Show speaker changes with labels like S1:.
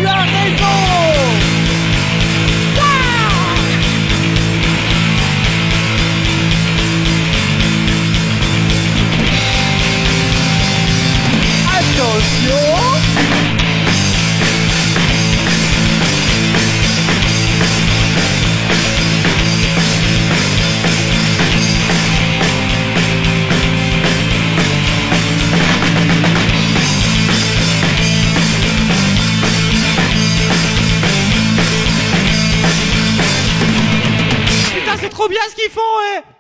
S1: tu as raison. Attention. Putain, c'est trop bien ce qu'ils font,